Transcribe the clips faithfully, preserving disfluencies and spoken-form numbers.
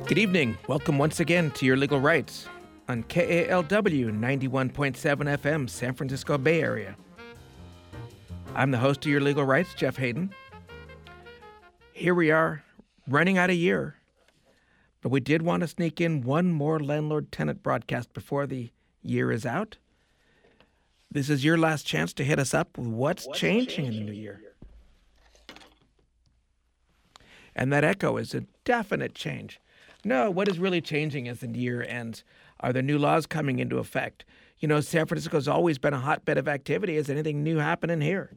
Good evening. Welcome once again to Your Legal Rights on K A L W ninety-one point seven F M, San Francisco Bay Area. I'm the host of Your Legal Rights, Jeff Hayden. Here we are, running out of year, but we did want to sneak in one more landlord-tenant broadcast before the year is out. This is your last chance to hit us up with what's, what's changing, changing in the new year. And that echo is a definite change. No, what is really changing as the year ends are the new laws coming into effect. You know, San Francisco's always been a hotbed of activity. Is anything new happening here?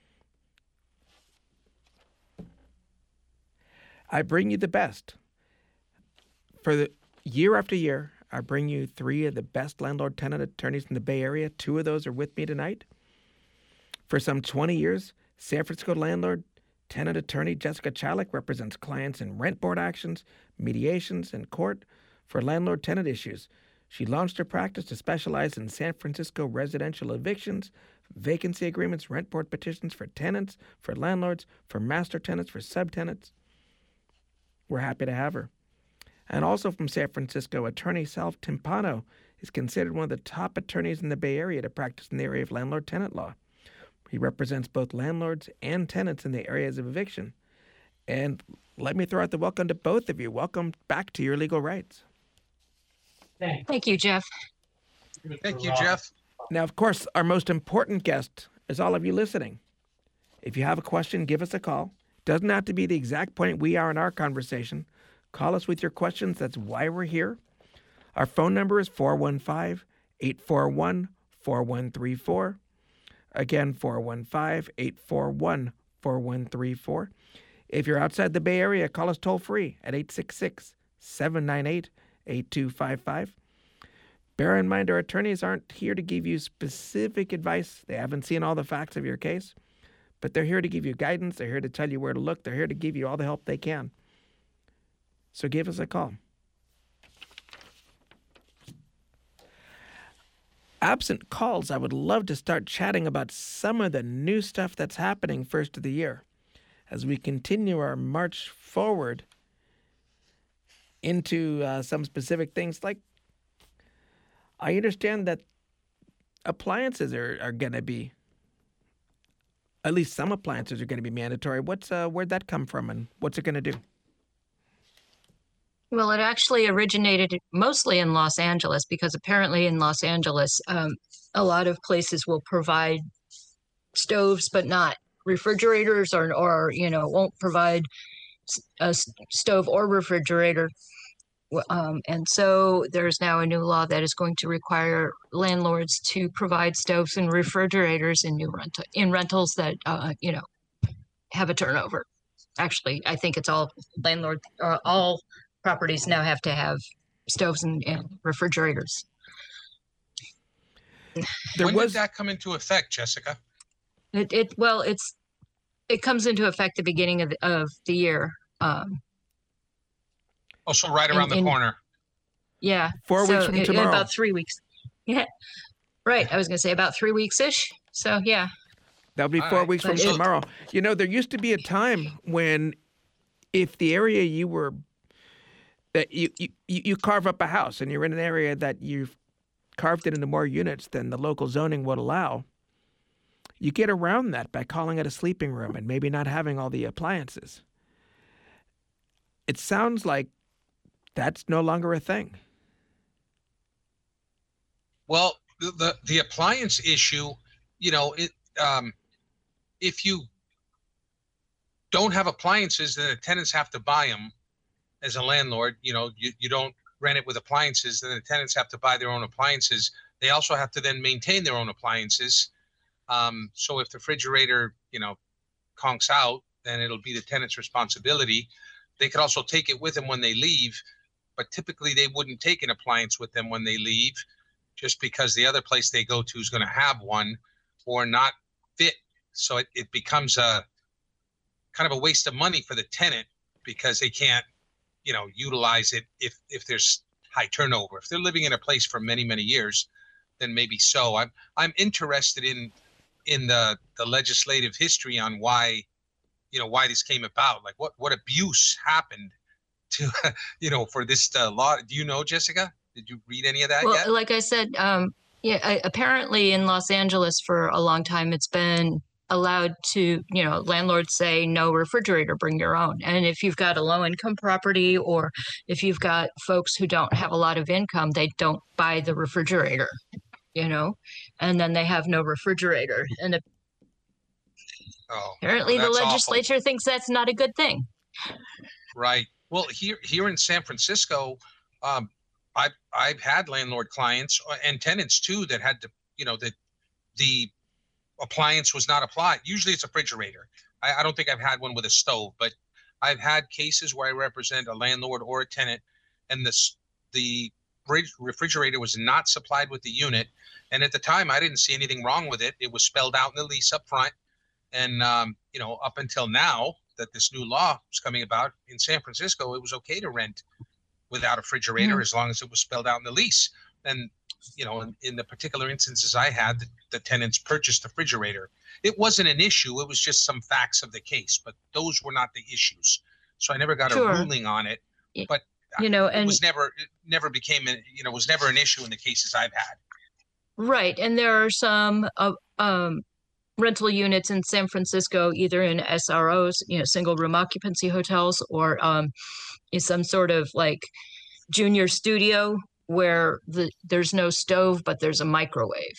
I bring you the best. For the year after year, I bring you three of the best landlord-tenant attorneys in the Bay Area. Two of those are with me tonight. For some twenty years, San Francisco landlord tenant attorney Jessica Chalik represents clients in rent board actions, mediations, and court for landlord-tenant issues. She launched her practice to specialize in San Francisco residential evictions, vacancy agreements, rent board petitions for tenants, for landlords, for master tenants, for subtenants. We're happy to have her. And also from San Francisco, attorney Sal Timpano is considered one of the top attorneys in the Bay Area to practice in the area of landlord-tenant law. He represents both landlords and tenants in the areas of eviction. And let me throw out the welcome to both of you. Welcome back to Your Legal Rights. Thank you, Jeff. Thank you, Jeff. Now, of course, our most important guest is all of you listening. If you have a question, give us a call. Doesn't have to be the exact point we are in our conversation. Call us with your questions. That's why we're here. Our phone number is four one five, eight four one, four one three four. Again, four one five, eight four one, four one three four. If you're outside the Bay Area, call us toll-free at eight six six, seven nine eight, eight two five five. Bear in mind, our attorneys aren't here to give you specific advice. They haven't seen all the facts of your case, but they're here to give you guidance. They're here to tell you where to look. They're here to give you all the help they can. So give us a call. Absent calls, I would love to start chatting about some of the new stuff that's happening first of the year as we continue our march forward into uh, some specific things. Like, I understand that appliances are, are going to be, at least some appliances are going to be mandatory. What's uh, where'd that come from, and what's it going to do? Well, it actually originated mostly in Los Angeles, because apparently in Los Angeles, um, a lot of places will provide stoves, but not refrigerators, or, or you know, won't provide a stove or refrigerator. Um, and so there's now a new law that is going to require landlords to provide stoves and refrigerators in new rental in rentals that uh, you know have a turnover. Actually, I think it's all landlord, uh, all properties now have to have stoves and, and refrigerators. There when was... did that come into effect, Jessica? It, it well, it's it comes into effect the beginning of the, of the year. Um, oh, so right around in, the corner. In, yeah, four so weeks from in, tomorrow. In about three weeks. Yeah, right. I was going to say about three weeks ish. So yeah, that'll be four right. weeks but from it, tomorrow. You know, there used to be a time when, if the area you were that you, you, you carve up a house and you're in an area that you've carved it into more units than the local zoning would allow, you get around that by calling it a sleeping room and maybe not having all the appliances. It sounds like that's no longer a thing. Well, the the, the appliance issue, you know, it um, if you don't have appliances, then the tenants have to buy them. As a landlord, you know, you, you don't rent it with appliances, then the tenants have to buy their own appliances. They also have to then maintain their own appliances. Um, so if the refrigerator, you know, conks out, then it'll be the tenant's responsibility. They could also take it with them when they leave, but typically they wouldn't take an appliance with them when they leave, just because the other place they go to is going to have one or not fit. So it, it becomes a kind of a waste of money for the tenant, because they can't, you know, utilize it if if there's high turnover. If they're living in a place for many, many years, then maybe so. I'm I'm interested in in the the legislative history on why, you know, why this came about. Like what what abuse happened to, you know, for this uh, law. Do you know, Jessica? Did you read any of that Well, yet? like I said, um, yeah, I, apparently in Los Angeles for a long time, it's been allowed to, you know, landlords say no refrigerator, bring your own. And if you've got a low income property, or if you've got folks who don't have a lot of income, they don't buy the refrigerator, you know, and then they have no refrigerator. And Oh, apparently well, the that's awful. legislature thinks that's not a good thing. Right. Well, here here in San Francisco, um, I've I've had landlord clients and tenants too that had to, you know, that the appliance was not applied. Usually it's a refrigerator. I, I don't think I've had one with a stove, but I've had cases where I represent a landlord or a tenant, and this the refrigerator was not supplied with the unit. And at the time, I didn't see anything wrong with it. It was spelled out in the lease up front. And, um, you know, up until now that this new law was coming about in San Francisco, it was okay to rent without a refrigerator mm-hmm. as long as it was spelled out in the lease. And, you know, in, in the particular instances I had, the, the tenants purchased a refrigerator. It wasn't an issue. It was just some facts of the case, but those were not the issues. So I never got sure. a ruling on it, but you know, it and was never, it never became, a, you know, was never an issue in the cases I've had. Right. And there are some, uh, um, rental units in San Francisco, either in S R Os, you know, single room occupancy hotels, or um, in some sort of like junior studio where the there's no stove, but there's a microwave.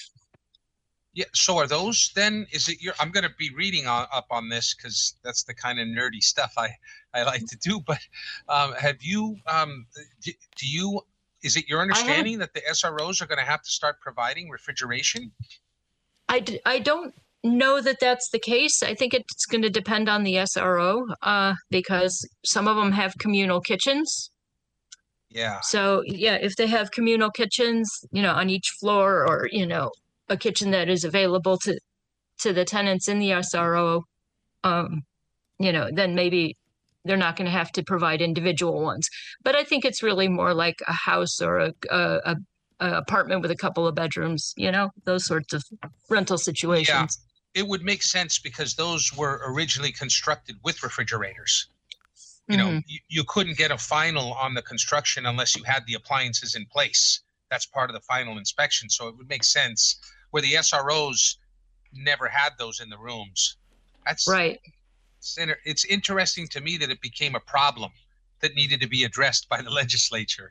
Yeah. So are those then, is it your, I'm going to be reading on, up on this because that's the kind of nerdy stuff I, I like to do. But um, have you, um, do, do you, is it your understanding that the S R Os are going to have to start providing refrigeration? I, d- I don't know that that's the case. I think it's going to depend on the S R O uh, because some of them have communal kitchens. Yeah. So yeah, if they have communal kitchens, you know, on each floor, or, you know, a kitchen that is available to, to the tenants in the S R O, um, you know, then maybe they're not going to have to provide individual ones. But I think it's really more like a house or a, a, a, a apartment with a couple of bedrooms, you know, those sorts of rental situations. Yeah, it would make sense because those were originally constructed with refrigerators. You know, mm-hmm. you, you couldn't get a final on the construction unless you had the appliances in place. That's part of the final inspection. So it would make sense where the S R Os never had those in the rooms. That's right. It's, inter- it's interesting to me that it became a problem that needed to be addressed by the legislature.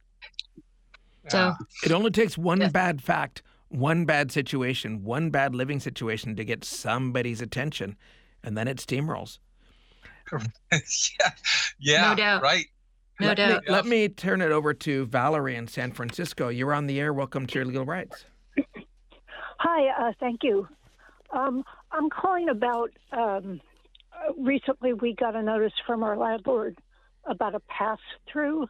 So uh, it only takes one yeah. bad fact, one bad situation, one bad living situation to get somebody's attention, and then it steamrolls. yeah, yeah, no doubt. Right. No let doubt. Me, let me turn it over to Valerie in San Francisco. You're on the air. Welcome to Your Legal Rights. Hi, uh, thank you. Um, I'm calling about, um, recently we got a notice from our landlord about a pass-through,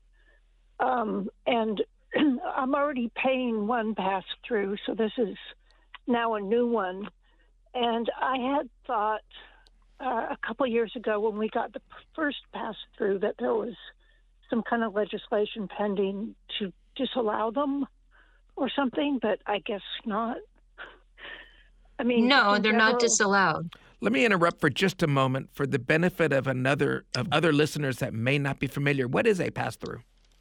um, and I'm already paying one pass-through, so this is now a new one. And I had thought uh, a couple years ago when we got the first pass-through that there was some kind of legislation pending to disallow them or something, but I guess not. I mean, no, they're general... not disallowed. Let me interrupt for just a moment for the benefit of another of other listeners that may not be familiar. What is a pass-through?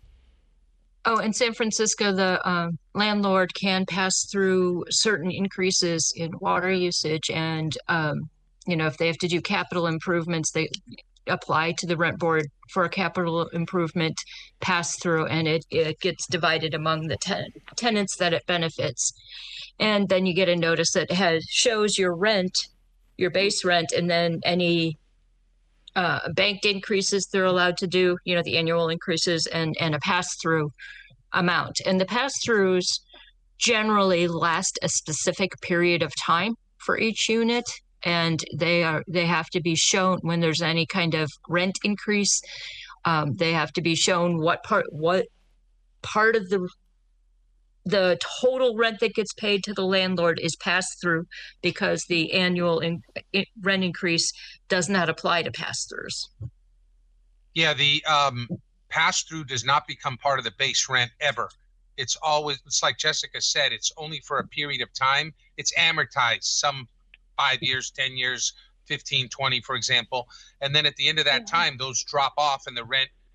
Oh, in San Francisco, the um, landlord can pass through certain increases in water usage, and um, you know, if they have to do capital improvements, they apply to the rent board for a capital improvement pass through, and it, it gets divided among the ten- tenants that it benefits. And then you get a notice that has shows your rent, your base rent, and then any uh, banked increases they're allowed to do, you know, the annual increases, and, and a pass-through amount. And the pass-throughs generally last a specific period of time for each unit, and they are they have to be shown when there's any kind of rent increase. Um, they have to be shown what part what part of the the total rent that gets paid to the landlord is passed through, because the annual in, in rent increase does not apply to pass-throughs. Yeah, the um, pass-through does not become part of the base rent ever. It's always, it's like Jessica said, it's only for a period of time. It's amortized, some five years, ten years, fifteen, twenty, for example. And then at the end of that time, those drop off and the rent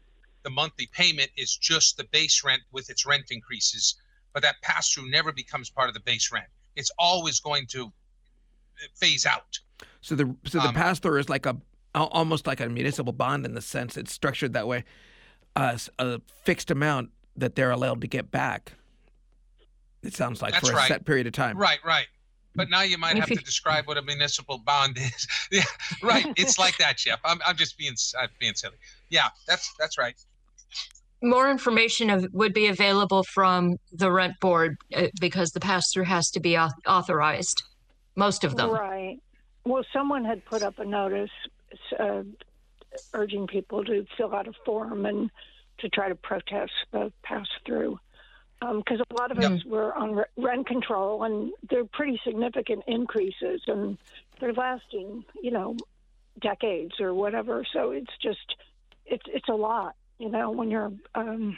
the monthly payment is just the base rent with its rent increases, but that pass-through never becomes part of the base rent. It's always going to phase out. So the so the Um, pass-through is like a al- almost like a municipal bond in the sense it's structured that way, uh, s- a fixed amount that they're allowed to get back. It sounds like That's for a right. set period of time. Right, right. But now you might have to describe what a municipal bond is. Yeah, right. It's like that, Jeff. I'm, I'm just being, I'm being silly. Yeah, that's that's right. More information of, would be available from the rent board uh, because the pass-through has to be auth- authorized, most of them. Right. Well, someone had put up a notice uh, urging people to fill out a form and to try to protest the pass-through. Because um, a lot of Yep. us were on re- rent control, and they're pretty significant increases, and they're lasting, you know, decades or whatever. So it's just, it's it's a lot, you know, when you're, um,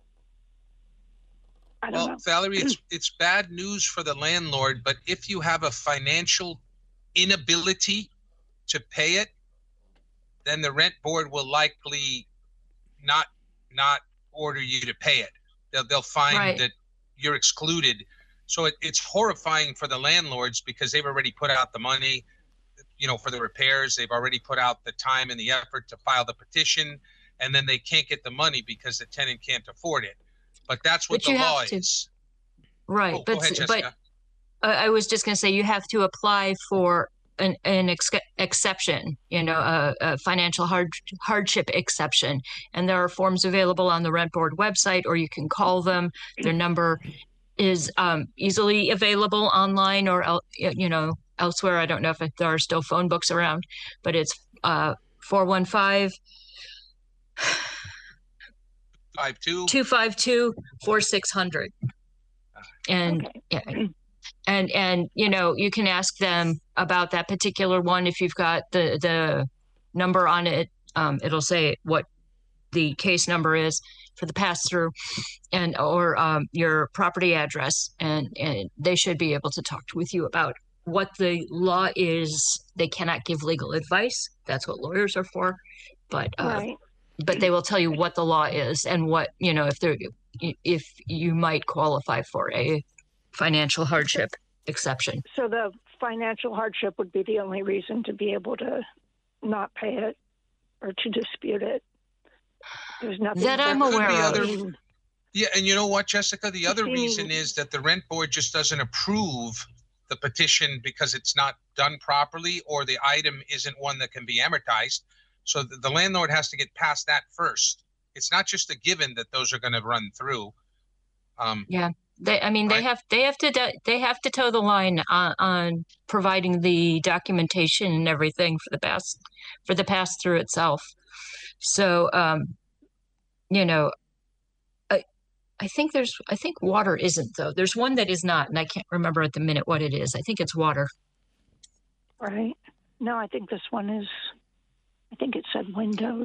I don't Well, know. Valerie, it's it's bad news for the landlord, but if you have a financial inability to pay it, then the rent board will likely not not order you to pay it. They'll they'll find Right. that you're excluded. So it, it's horrifying for the landlords because they've already put out the money, you know, for the repairs. They've already put out the time and the effort to file the petition, and then they can't get the money because the tenant can't afford it. But that's what But the you have law to- is. Right. Oh, but go ahead, but Jessica. uh, I was just going to say you have to apply for an, an ex- exception, you know, a, a financial hard, hardship exception. And there are forms available on the rent board website, or you can call them. Their number is um, easily available online or, el- you know, elsewhere. I don't know if there are still phone books around, but it's uh, four one five, Five two. two five two, four six zero zero. And Okay. yeah, and and you know, you can ask them about that particular one. If you've got the the number on it, um, it'll say what the case number is for the pass through, and or um, your property address, and and they should be able to talk with you about what the law is. They cannot give legal advice. That's what lawyers are for. But uh, Right. but they will tell you what the law is and what, you know, if they're if you might qualify for a financial hardship exception. So the financial hardship would be the only reason to be able to not pay it or to dispute it. There's nothing That I'm There could aware be of. other- Yeah, and you know what, Jessica? The other Seeming- reason is that the rent board just doesn't approve the petition because it's not done properly or the item isn't one that can be amortized. So the, the landlord has to get past that first. It's not just a given that those are going to run through. Um, They, I mean, they Right. have they have to do- they have to toe the line on, on providing the documentation and everything for the pass for the pass through itself. So, um, you know, I I think there's I think water isn't though. There's one that is not, and I can't remember at the minute what it is. I think it's water. right. No, I think this one is. I think it said windows.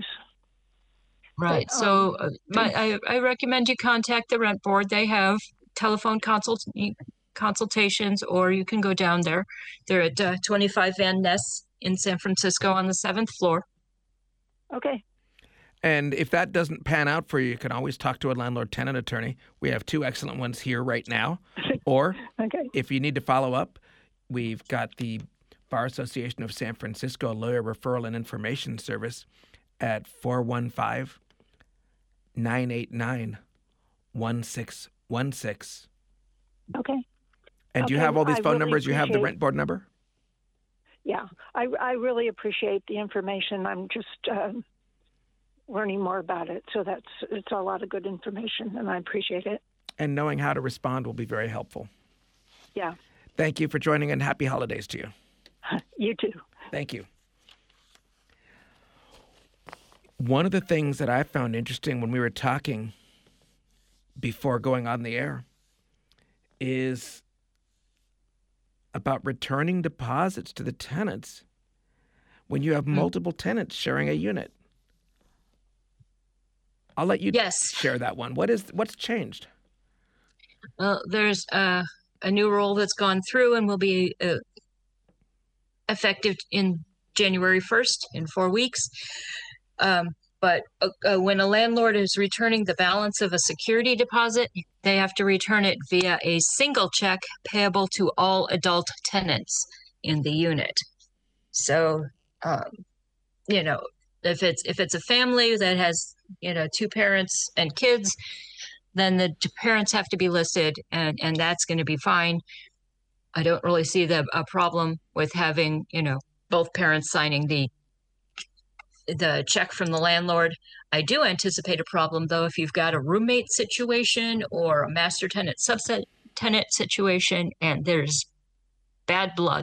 Right. But, So, um, uh, my, I I recommend you contact the rent board. They have telephone consult consultations, or you can go down there. They're at uh, twenty-five Van Ness in San Francisco on the seventh floor. Okay. And if that doesn't pan out for you, you can always talk to a landlord-tenant attorney. We have two excellent ones here right now. Or Okay. if you need to follow up, we've got the Bar Association of San Francisco Lawyer Referral and Information Service at four one five, nine eight nine, one six one six. Okay. And do you Okay, have all these I phone really numbers? You have the appreciate- rent board number? Yeah. I I really appreciate the information. I'm just um, learning more about it, so that's it's a lot of good information, and I appreciate it. And knowing how to respond will be very helpful. Yeah. Thank you for joining, and happy holidays to you. You too. Thank you. One of the things that I found interesting when we were talking before going on the air is about returning deposits to the tenants when you have multiple tenants sharing a unit. I'll let you Yes. share that one. What is what's changed? Well, there's uh, a new rule that's gone through and will be uh, effective in January first in four weeks. Um, But uh, uh, when a landlord is returning the balance of a security deposit, they have to return it via a single check payable to all adult tenants in the unit. So, um, you know, if it's if it's a family that has, you know, two parents and kids, then the t- parents have to be listed, and and that's going to be fine. I don't really see the a problem with having, you know, both parents signing the the check from the landlord. I do anticipate a problem though if you've got a roommate situation or a master tenant subset tenant situation and there's bad blood.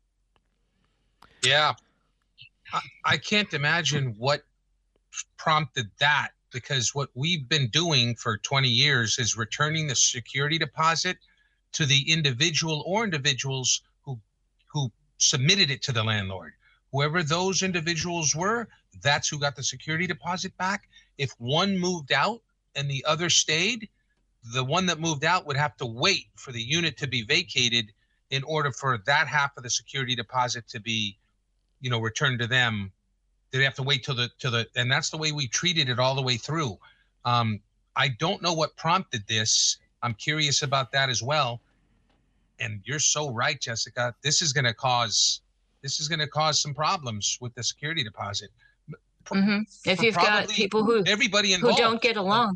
Yeah. I, I can't imagine what prompted that, because what we've been doing for twenty years is returning the security deposit to the individual or individuals who who submitted it to the landlord. Whoever those individuals were, that's who got the security deposit back. If one moved out and the other stayed, the one that moved out would have to wait for the unit to be vacated in order for that half of the security deposit to be, you know, returned to them. They'd have to wait till the, till the, and that's the way we treated it all the way through. Um, I don't know what prompted this. I'm curious about that as well. And you're so right, Jessica. This is going to cause, this is going to cause some problems with the security deposit. Mm-hmm. If For you've got probably people who everybody who involved. don't get along.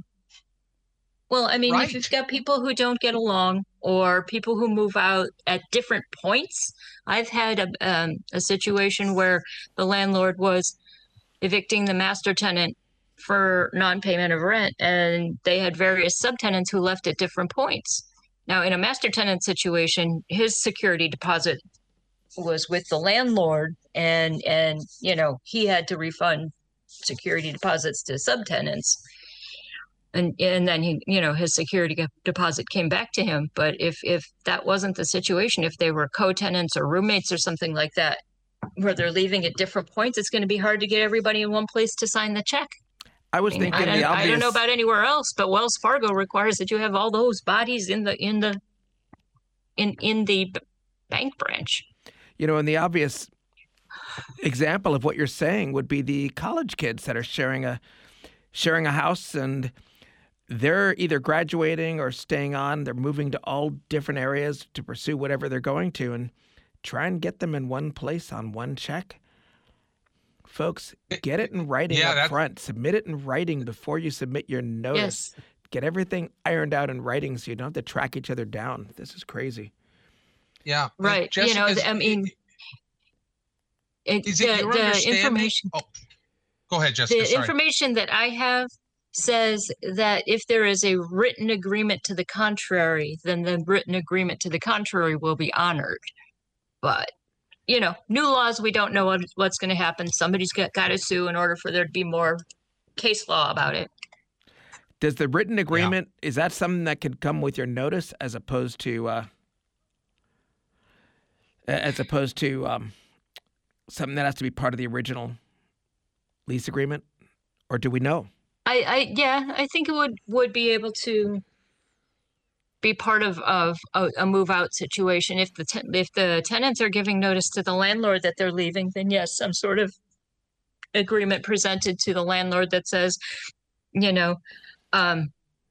Well, I mean, Right. if you've got people who don't get along or people who move out at different points, I've had a um, a situation where the landlord was evicting the master tenant for non-payment of rent, and they had various subtenants who left at different points. Now, in a master tenant situation, his security deposit was with the landlord, and and you know he had to refund security deposits to subtenants, and and then he you know his security deposit came back to him. But if if that wasn't the situation, if they were co-tenants or roommates or something like that, where they're leaving at different points, it's going to be hard to get everybody in one place to sign the check. I was I mean, thinking I the don't, obvious. I don't know about anywhere else, but Wells Fargo requires that you have all those bodies in the in the in in the b- bank branch. You know, and the obvious example of what you're saying would be the college kids that are sharing a sharing a house, and they're either graduating or staying on. They're moving to all different areas to pursue whatever they're going to, and try and get them in one place on one check. Folks, get it in writing Yeah, up that's- front. Submit it in writing before you submit your notice. Yes. Get everything ironed out in writing so you don't have to track each other down. This is crazy. Yeah. Right. You know, Jessica's- I mean, it, is the, it your the understanding? information Oh, go ahead, Jessica. the Sorry. information that I have says that if there is a written agreement to the contrary, then the written agreement to the contrary will be honored. But you know, new laws, we don't know what, what's going to happen. Somebody's got, got to sue in order for there to be more case law about it. Does the written agreement, is that something that could come with your notice as opposed to, uh, as opposed to um, something that has to be part of the original lease agreement? Or do we know? I, I yeah, I think it would, would be able to be part of, of a, a move out situation. If the ten, if the tenants are giving notice to the landlord that they're leaving, then yes, some sort of agreement presented to the landlord that says, you know, um,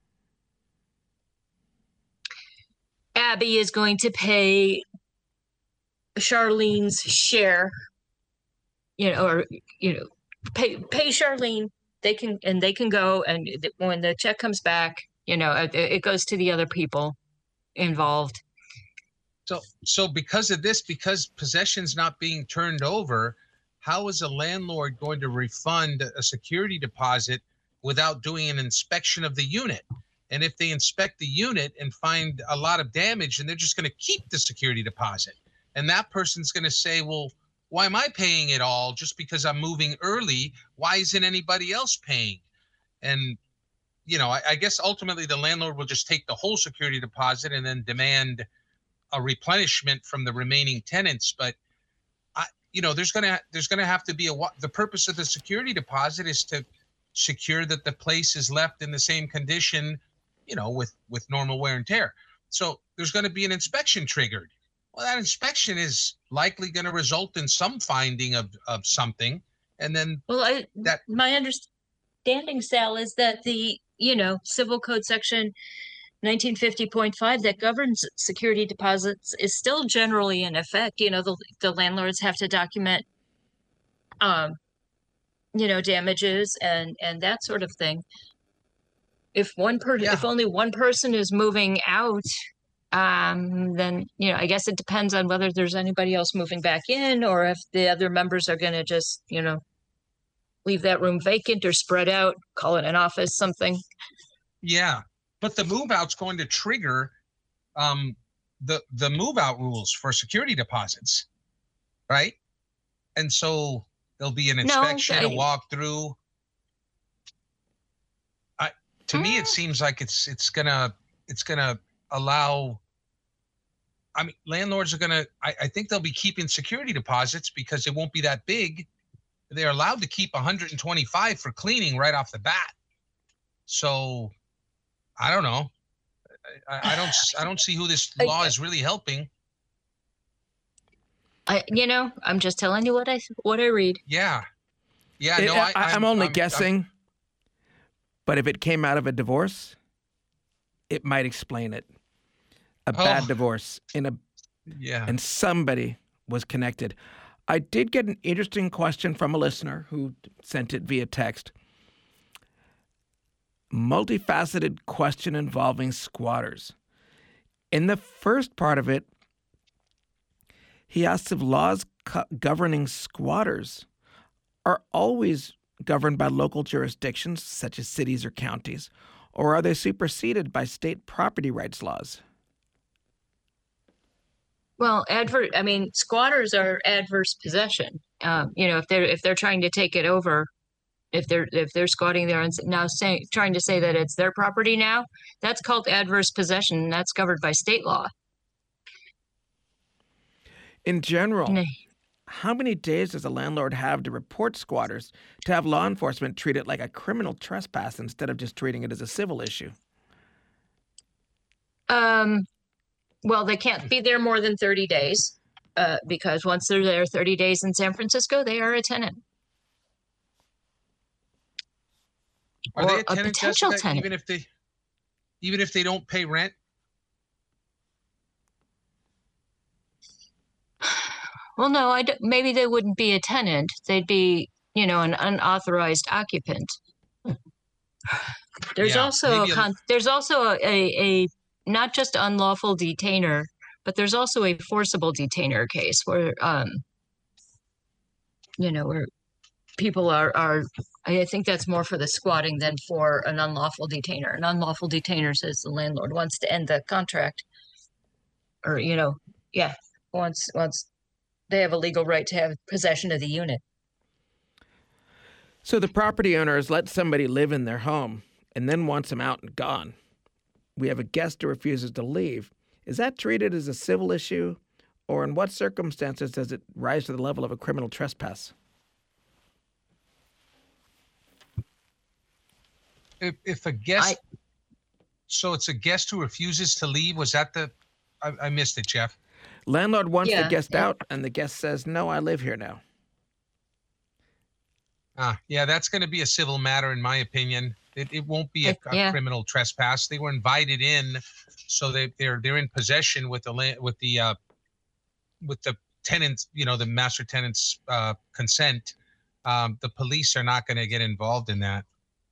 Abby is going to pay Charlene's share, you know, or you know, pay pay Charlene. They can and they can go, and when the check comes back, you know, it, it goes to the other people involved. So, so because of this, because possession's not being turned over, how is a landlord going to refund a security deposit without doing an inspection of the unit? And if they inspect the unit and find a lot of damage, then they're just going to keep the security deposit. And that person's going to say, well, why am I paying it all just because I'm moving early? Why isn't anybody else paying? And you know, I, I guess ultimately the landlord will just take the whole security deposit and then demand a replenishment from the remaining tenants. But I, you know, there's gonna there's gonna have to be a the purpose of the security deposit is to secure that the place is left in the same condition, you know, with with normal wear and tear. So there's going to be an inspection triggered. Well, that inspection is likely going to result in some finding of of something, and then Well, I that my understanding. understanding, Sal, is that the, you know, Civil Code Section nineteen fifty point five that governs security deposits is still generally in effect. You know, the, the landlords have to document, um, you know, damages and, and that sort of thing. If one per, Yeah. if only one person is moving out, um, then, you know, I guess it depends on whether there's anybody else moving back in or if the other members are going to just, you know, leave that room vacant or spread out, call it an office, something. Yeah, but the move out's going to trigger um, the the move out rules for security deposits, right? And so there'll be an inspection, I- a walkthrough. I, to me, it Mm. seems like it's it's gonna it's gonna allow. I mean, landlords are gonna. I, I think they'll be keeping security deposits because it won't be that big. They're allowed to keep one hundred twenty-five for cleaning right off the bat. So, I don't know. I, I don't. I don't see who this I- law is really helping. I, you know, I'm just telling you what I what I read. Yeah, yeah. It- No, I, I, I'm, only I'm- guessing, but if it came out of a divorce, it might explain it. A bad Oh. divorce in a yeah. and somebody was connected. I did get an interesting question from a listener who sent it via text. Multifaceted question involving squatters. In the first part of it, he asks if laws co- governing squatters are always governed by local jurisdictions, such as cities or counties, or are they superseded by state property rights laws? Well, adver I mean, squatters are adverse possession. Um, you know, if they're if they're trying to take it over, if they're if they're squatting there and s- now saying trying to say that it's their property now, that's called adverse possession, and that's covered by state law. In general, Nay. how many days does a landlord have to report squatters to have law enforcement treat it like a criminal trespass instead of just treating it as a civil issue? Um, well, they can't be there more than thirty days, uh, because once they're there thirty days in San Francisco, they are a tenant. Are or they a a tenant, potential Jessica, tenant. even if they, even if they don't pay rent? Well, no, I d- maybe they wouldn't be a tenant. They'd be, you know, an unauthorized occupant. There's Yeah, also a maybe a- con- there's also a, a, a not just unlawful detainer, but there's also a forcible detainer case where um you know where people are are I think that's more for the squatting than for an unlawful detainer. An unlawful detainer says the landlord wants to end the contract, or you know, yeah, once once they have a legal right to have possession of the unit. So the property owner has let somebody live in their home and then wants them out and gone. We have a guest who refuses to leave. Is that treated as a civil issue, or in what circumstances does it rise to the level of a criminal trespass? If, if a guest, so it's a guest who refuses to leave. Was that the? I, I missed it, Jeff. Landlord wants the Yeah, guest yeah. out, and the guest says, "No, I live here now." Ah, yeah, that's going to be a civil matter, in my opinion. It, it won't be a, Uh, a yeah. criminal trespass. They were invited in, so they they're they're in possession with the land with the uh, with the tenants, you know, the master tenant's uh, consent. Um, the police are not going to get involved in that.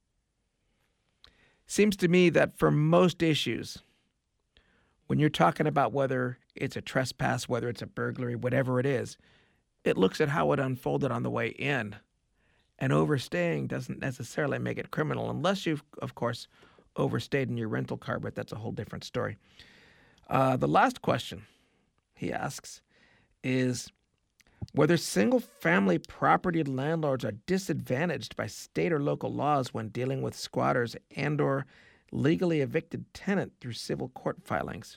Seems to me that for most issues, when you're talking about whether it's a trespass, whether it's a burglary, whatever it is, it looks at how it unfolded on the way in. And overstaying doesn't necessarily make it criminal, unless you've, of course, overstayed in your rental car, but that's a whole different story. Uh, the last question he asks is whether single-family property landlords are disadvantaged by state or local laws when dealing with squatters and or legally evicted tenant through civil court filings.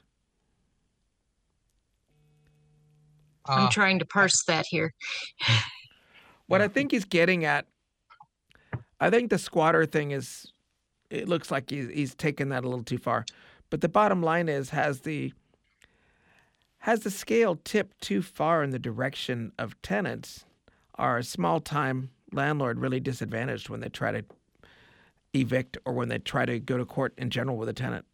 I'm Uh, trying to parse that here. What Yeah. I think he's getting at, I think the squatter thing is, it looks like he's, he's taken that a little too far. But the bottom line is, has the has the scale tipped too far in the direction of tenants? Are a small-time landlord really disadvantaged when they try to evict or when they try to go to court in general with a tenant?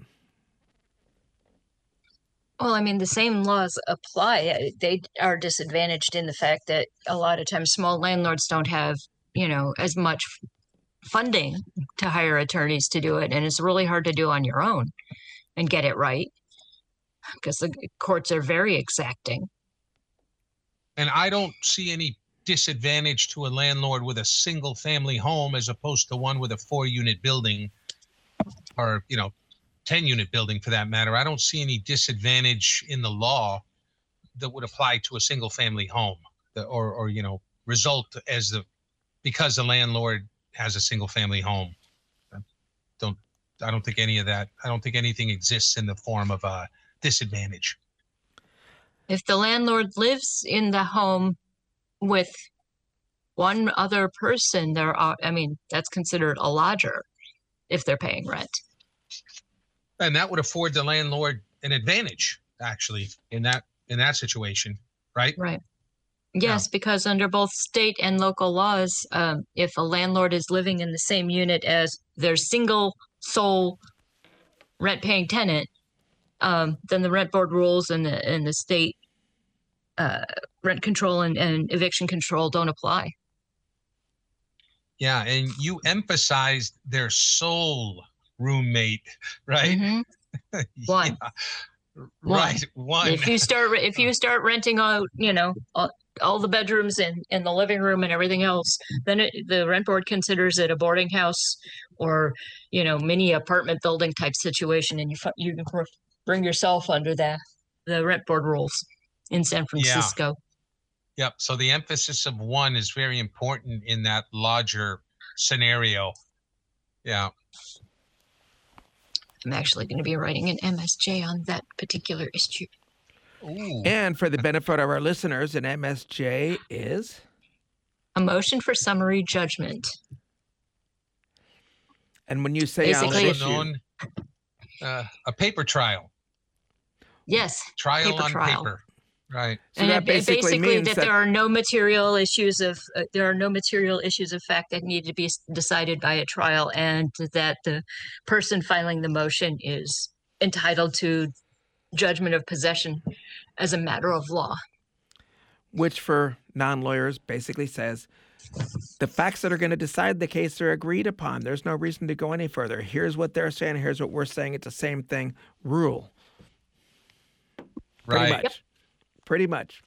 Well, I mean, the same laws apply. They are disadvantaged in the fact that a lot of times small landlords don't have, you know, as much funding to hire attorneys to do it. And it's really hard to do on your own and get it right because the courts are very exacting. And I don't see any disadvantage to a landlord with a single family home as opposed to one with a four unit building or, you know, ten unit building for that matter. I don't see any disadvantage in the law that would apply to a single family home or, or, you know, result as the, because the landlord has a single family home. I don't, I don't think any of that, I don't think anything exists in the form of a disadvantage. If the landlord lives in the home with one other person, there are, I mean, that's considered a lodger if they're paying rent. And that would afford the landlord an advantage, actually, in that in that situation, right? Right. Yes, yeah. Because under both state and local laws, um, if a landlord is living in the same unit as their single sole rent-paying tenant, um, then the rent board rules and the and the state uh, rent control and, and eviction control don't apply. Yeah, and you emphasized their sole roommate, right? Mm-hmm. One. Yeah. Right, one. If you start if you start renting out, you know, all, all the bedrooms and, and the living room and everything else, then it, the rent board considers it a boarding house or, you know, mini apartment building type situation, and you you bring yourself under the the rent board rules in San Francisco. Yeah. Yep. So the emphasis of one is very important in that larger scenario. Yeah. I'm actually going to be writing an M S J on that particular issue. Ooh. And for the benefit of our listeners, an M S J is? A motion for summary judgment. And when you say Basically, on issue, known, uh, a paper trial. Yes. Trial paper on trial. paper. Right. So and that it, basically, basically means that, that there are no material issues of uh, there are no material issues of fact that need to be decided by a trial, and that the person filing the motion is entitled to judgment of possession as a matter of law. Which for non-lawyers basically says the facts that are going to decide the case are agreed upon. There's no reason to go any further. Here's what they're saying. Here's what we're saying. It's the same thing. Rule. Pretty Right. much. Yep. Pretty much.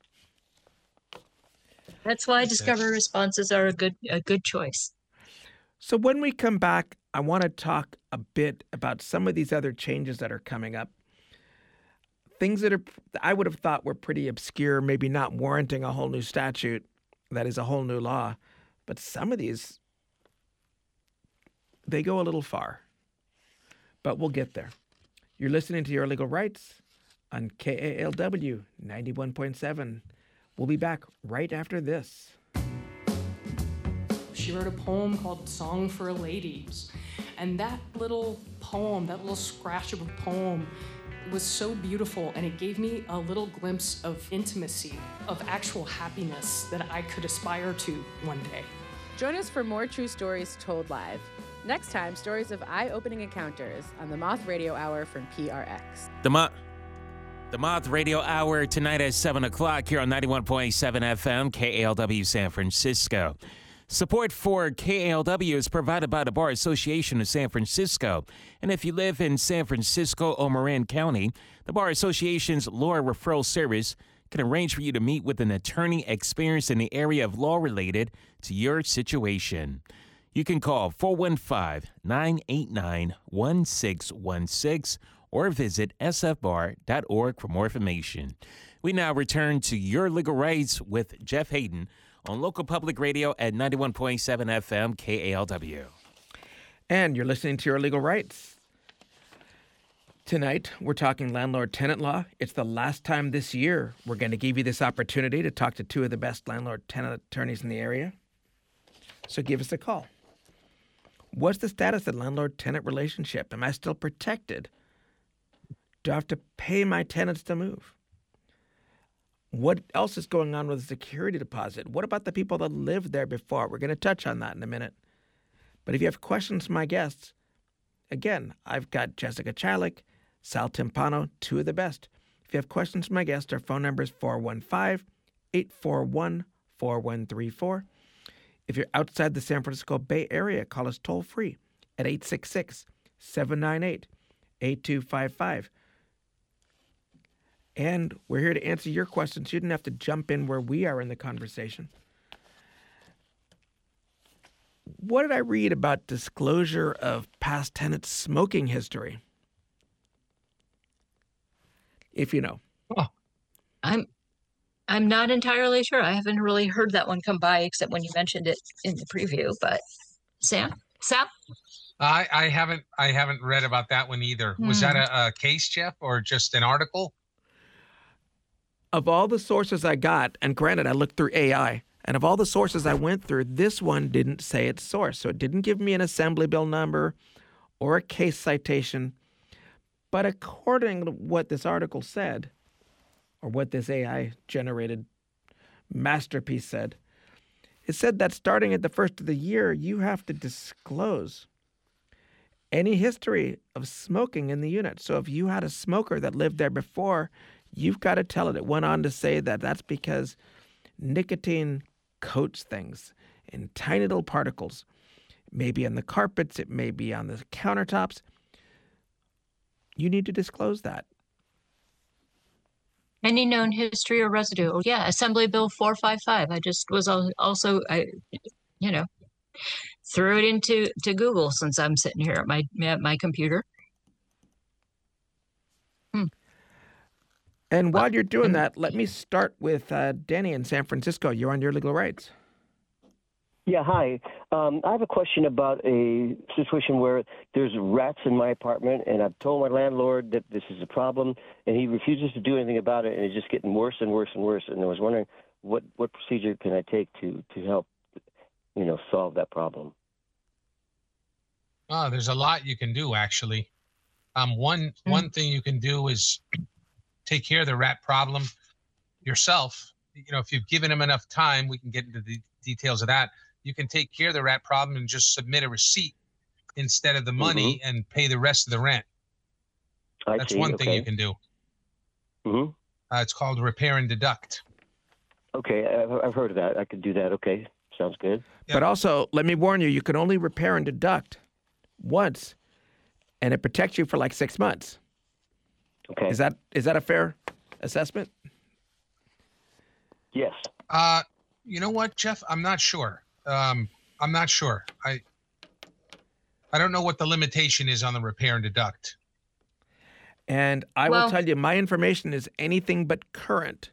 That's why Discover responses are a good a good choice. So when we come back, I want to talk a bit about some of these other changes that are coming up. Things that are I would have thought were pretty obscure, maybe not warranting a whole new statute, that is a whole new law. But some of these, they go a little far. But we'll get there. You're listening to Your Legal Rights on K A L W ninety-one point seven. We'll be back right after this. She wrote a poem called Song for a Lady. And that little poem, that little scratch of a poem was so beautiful, and it gave me a little glimpse of intimacy, of actual happiness that I could aspire to one day. Join us for more true stories told live. Next time, stories of eye-opening encounters on the Moth Radio Hour from P R X. The Moth, the Moth Radio Hour tonight at seven o'clock here on ninety-one point seven F M, K A L W San Francisco. Support for K A L W is provided by the Bar Association of San Francisco. And if you live in San Francisco or Marin County, the Bar Association's law referral service can arrange for you to meet with an attorney experienced in the area of law related to your situation. You can call four one five, nine eight nine, one six one six or visit s f bar dot org for more information. We now return to Your Legal Rights with Jeff Hayden on local public radio at ninety-one point seven F M K A L W. And you're listening to Your Legal Rights. Tonight, we're talking landlord-tenant law. It's the last time this year we're going to give you this opportunity to talk to two of the best landlord-tenant attorneys in the area. So give us a call. What's the status of the landlord-tenant relationship? Am I still protected? Do I have to pay my tenants to move? What else is going on with the security deposit? What about the people that lived there before? We're going to touch on that in a minute. But if you have questions for my guests, again, I've got Jessica Chalik, Sal Timpano, two of the best. If you have questions for my guests, our phone number is four one five, eight four one, four one three four. If you're outside the San Francisco Bay Area, call us toll-free at eight six six, seven nine eight, eight two five five. And we're here to answer your questions. You didn't have to jump in where we are in the conversation. What did I read about disclosure of past tenants' smoking history? If you know. Oh. I'm I'm not entirely sure. I haven't really heard that one come by except when you mentioned it in the preview. But Sam, Sam, I, I haven't I haven't read about that one either. Was Hmm. that a, a case, Jeff, or just an article? Of all the sources I got, and granted, I looked through A I, and of all the sources I went through, this one didn't say its source. So it didn't give me an assembly bill number or a case citation. But according to what this article said, or what this A I-generated masterpiece said, it said that starting at the first of the year, you have to disclose any history of smoking in the unit. So if you had a smoker that lived there before, you've got to tell it. It went on to say that that's because nicotine coats things in tiny little particles. It may be on the carpets, it may be on the countertops. You need to disclose that. any known history or residue? Oh, yeah, Assembly Bill four five five. I just was al- also, I, you know, threw it into to Google since I'm sitting here at my at my computer. And while you're doing and- that, let me start with uh, Danny in San Francisco. You're on Your Legal Rights. Yeah, hi. Um, I have a question about a situation where there's rats in my apartment, and I've told my landlord that this is a problem, and he refuses to do anything about it, and it's just getting worse and worse and worse. And I was wondering, what, what procedure can I take to, to help, you know, solve that problem? Oh, there's a lot you can do, actually. Um, one Hmm. one thing you can do is take care of the rat problem yourself. You know, if you've given him enough time, we can get into the details of that. You can take care of the rat problem and just submit a receipt instead of the money and pay the rest of the rent. I That's see. one okay. thing you can do. Mm-hmm. Uh, it's called repair and deduct. Okay, I've, I've heard of that. I could do that. Okay, sounds good. Yep. But also, let me warn you, you can only repair and deduct once, and it protects you for like six months. Okay. Is that is that a fair assessment? Yes. Uh, you know what, Jeff? I'm not sure. Um, I'm not sure. I I don't know what the limitation is on the repair and deduct. And I Well- will tell you, my information is anything but current.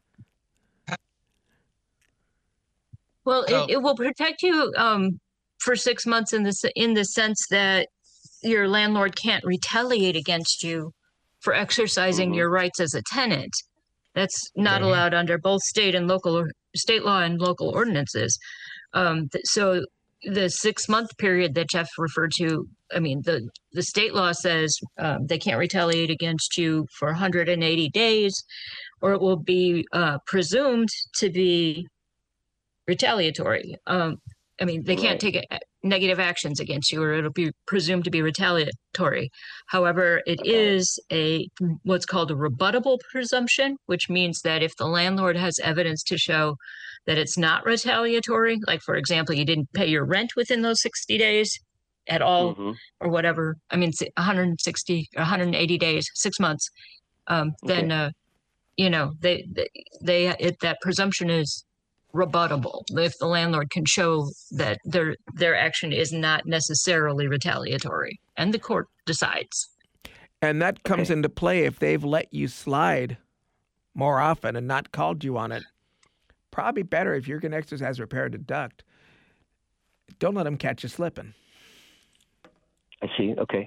Well, So- it, it will protect you um, for six months in the s- in the sense that your landlord can't retaliate against you for exercising Mhm. your rights as a tenant. That's not Okay. allowed under both state and local or state law and local ordinances. Um, th- so the six month period that Jeff referred to, I mean, the the state law says um, they can't retaliate against you for one hundred eighty days, or it will be uh, presumed to be retaliatory. Um, I mean, they can't Right. take a, negative actions against you, or it'll be presumed to be retaliatory. However, it Okay. is a what's called a rebuttable presumption, which means that if the landlord has evidence to show that it's not retaliatory, like for example, you didn't pay your rent within those sixty days at all, Mhm. or whatever. I mean, si- one hundred sixty, one hundred eighty days, six months. Um, then, uh, you know, they they, they it, that presumption is rebuttable if the landlord can show that their their action is not necessarily retaliatory, and the court decides. And that comes Okay. into play if they've let you slide more often and not called you on it. Probably better if you're going to exercise repair and deduct. Don't let them catch you slipping. I see. Okay.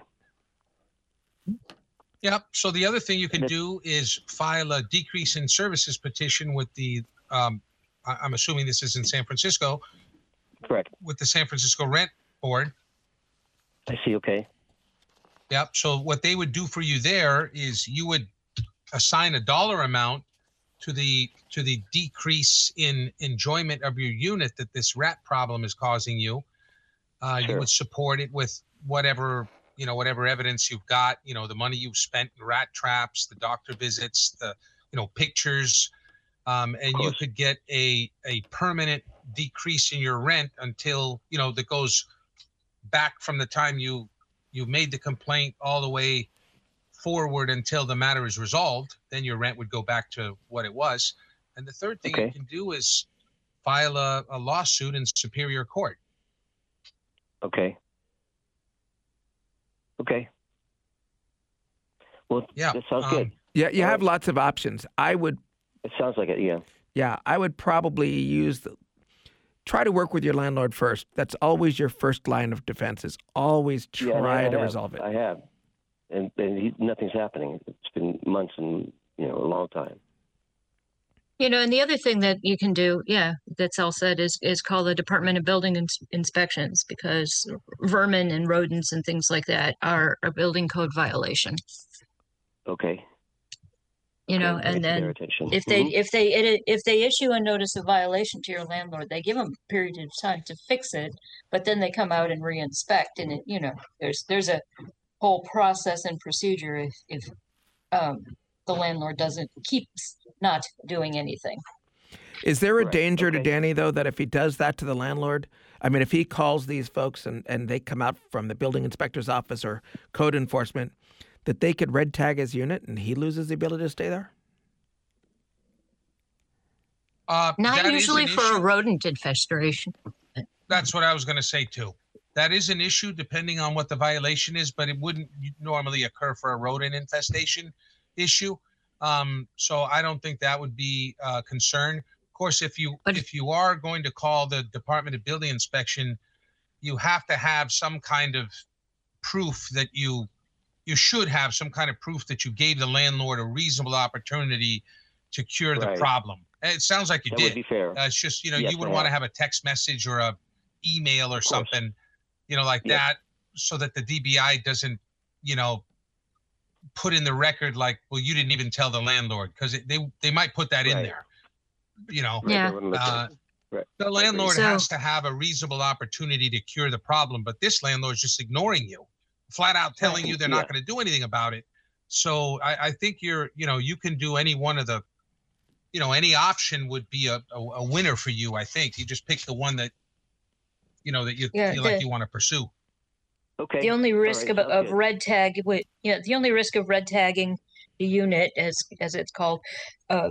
Yep. So the other thing you can That- do is file a decrease in services petition with the, um, I- I'm assuming this is in San Francisco, Correct. with the San Francisco Rent Board. I see. Okay. Yep. So what they would do for you there is you would assign a dollar amount to the to the decrease in enjoyment of your unit that this rat problem is causing you. Uh, Sure. You would support it with whatever, you know, whatever evidence you've got, you know, the money you've spent in rat traps, the doctor visits, the, you know, pictures, um, and you course. could get a, a permanent decrease in your rent until, you know, that goes back from the time you, you made the complaint all the way forward until the matter is resolved. Then your rent would go back to what it was. And the third thing Okay. you can do is file a, a lawsuit in Superior Court. Okay. Okay. Well, Yeah, that sounds um, good. Yeah, you All have right. lots of options. I would, It sounds like it. Yeah. yeah, I would probably use the, try to work with your landlord first. That's always your first line of defense. Is always Yeah, and I- try I to have. resolve it. I have, and and he, nothing's happening. It's been months and you know a long time. You know, and the other thing that you can do, yeah, that's all said, is is call the Department of Building ins- Inspections, because vermin and rodents and things like that are a building code violation. Okay. You know, Okay, bring it and to their then attention. if they Mhm. if they it, if they issue a notice of violation to your landlord, they give them a period of time to fix it, but then they come out and re-inspect, and it, you know, there's there's a whole process and procedure if if um the landlord doesn't keeps not doing anything. Is there a Right, danger to okay. Danny, though, that if he does that to the landlord, I mean, if he calls these folks and, and they come out from the building inspector's office or code enforcement, that they could red tag his unit and he loses the ability to stay there? Uh, Not that is usually an for a issue. rodent infestation. That's what I was going to say too. That is an issue depending on what the violation is, but it wouldn't normally occur for a rodent infestation issue. Um, so I don't think that would be a concern. Of course, if you But- if you are going to call the Department of Building Inspection, you have to have some kind of proof that you you should have some kind of proof that you gave the landlord a reasonable opportunity to cure the Right. problem. And it sounds like you That did. would be fair. Uh, it's just, you know, Yes, you would I want to have. have a text message or a email or Of course. something, you know, like Yep. that, so that the D B I doesn't, you know, put in the record like, well, you didn't even tell the landlord, because they they might put that in Right. there, you know. Right, Yeah. that wouldn't look Uh, good. Right. The landlord So- has to have a reasonable opportunity to cure the problem, but this landlord's just ignoring you, flat out telling Right. you they're not Yeah. going to do anything about it. So I, I think you're, you know, you can do any one of the, you know, any option would be a, a, a winner for you. I think you just pick the one that, you know, that you Yeah, feel like the- you want to pursue. Okay. The only All risk right, of, sounds of good. red tag, wi- yeah, the only risk of red tagging the unit, as as it's called, um,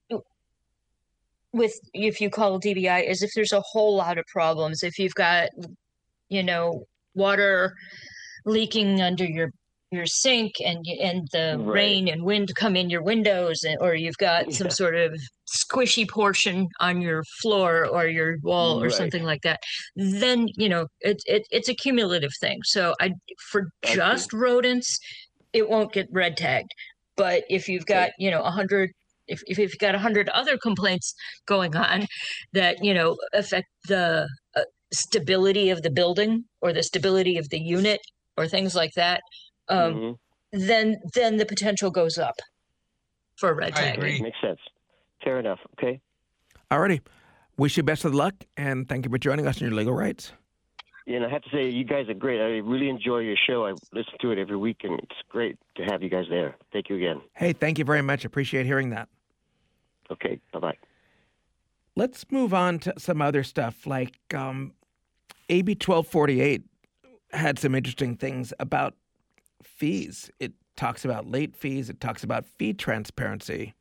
with if you call D B I, is if there's a whole lot of problems. If you've got, you know, water leaking under your your sink, and y- and the Right. rain and wind come in your windows, and, or you've got some Yeah. sort of squishy portion on your floor or your wall or Right. something like that, then you know it, it it's a cumulative thing. So I for I see. just rodents, it won't get red tagged. But if you've got, Okay. you know, a hundred, if, if you've got a hundred other complaints going on that, you know, affect the uh, stability of the building or the stability of the unit or things like that, um, Mhm. then then the potential goes up for red I tagging. agree. Makes sense. Fair enough. Okay. Alrighty. Wish you best of luck, and thank you for joining us on Your Legal Rights. And I have to say, you guys are great. I really enjoy your show. I listen to it every week, and it's great to have you guys there. Thank you again. Hey, thank you very much. Appreciate hearing that. Okay. Bye bye. Let's move on to some other stuff, like um, A B twelve forty-eight had some interesting things about fees. It talks about late fees. It talks about fee transparency.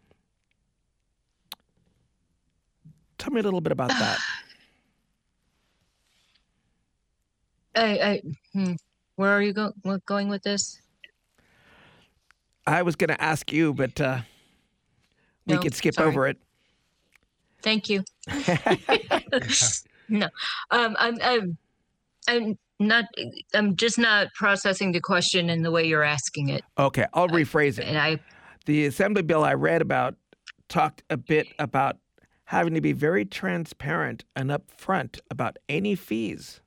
Tell me a little bit about that. I, I hmm, where are you go, what- going with this? I was going to ask you, but uh, we No, could skip sorry. over it. Thank you. No, um, I'm, I'm, I'm not. I'm just not processing the question in the way you're asking it, Okay, I'll rephrase it. and I. The assembly bill I read about talked a bit about having to be very transparent and upfront about any fees.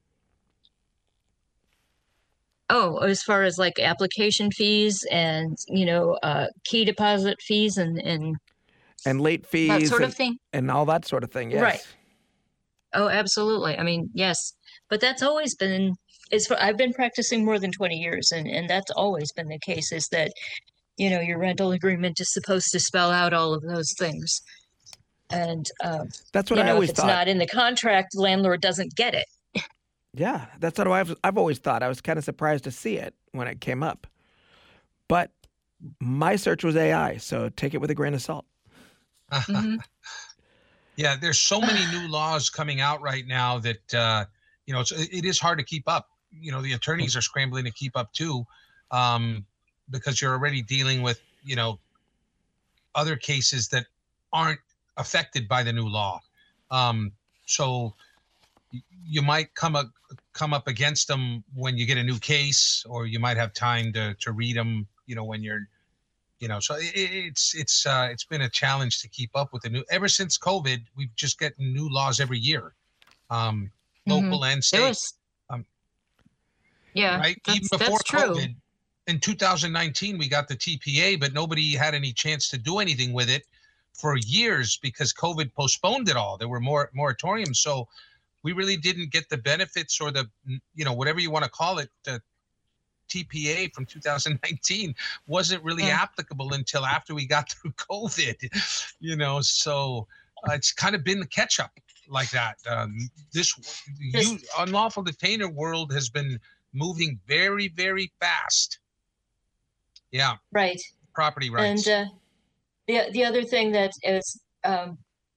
Oh, as far as like application fees and, you know, uh, key deposit fees and, and And late fees that sort and, of thing. and all that sort of thing, yes. Right. Oh, absolutely. I mean, yes, But that's always been, it's for, I've been practicing more than twenty years, and, and that's always been the case, is that, you know, your rental agreement is supposed to spell out all of those things. And, um, That's what you I know, always if it's thought. not in the contract, the landlord doesn't get it. Yeah, that's what I've I've always thought. I was kind of surprised to see it when it came up, but my search was A I, so take it with a grain of salt. Mhm. Yeah, there's so many new laws coming out right now that uh, you know it's, it is hard to keep up. You know, the attorneys are scrambling to keep up too, um, because you're already dealing with you know other cases that aren't affected by the new law. Um, so y- you might come up come up against them when you get a new case, or you might have time to to read them. You know, when you're you know, so it, it's it's uh, it's been a challenge to keep up with the new. Ever since COVID, we've just gotten new laws every year, um, local Mhm. and There state. was, Um, yeah, right? Even that's, before that's true. COVID, in two thousand nineteen, we got the T P A, but nobody had any chance to do anything with it for years because COVID postponed it all. There were more moratoriums, so we really didn't get the benefits or the you know whatever you want to call it. The T P A from two thousand nineteen wasn't really Yeah. applicable until after we got through COVID, you know. So uh, it's kind of been the catch up like that. Um, this you, unlawful detainer world has been moving very, very fast. Yeah, Right. property rights. And uh, the the other thing that is um,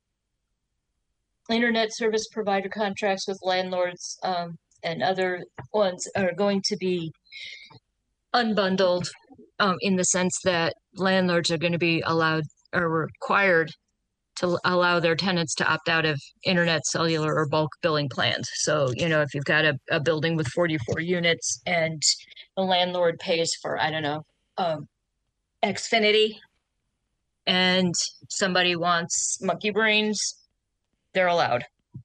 internet service provider contracts with landlords um, and other ones are going to be unbundled um, in the sense that landlords are going to be allowed or required to allow their tenants to opt out of internet, cellular, or bulk billing plans. So, you know, if you've got a, a building with forty-four units and the landlord pays for, I don't know, um, Xfinity, and somebody wants Monkey Brains, they're allowed.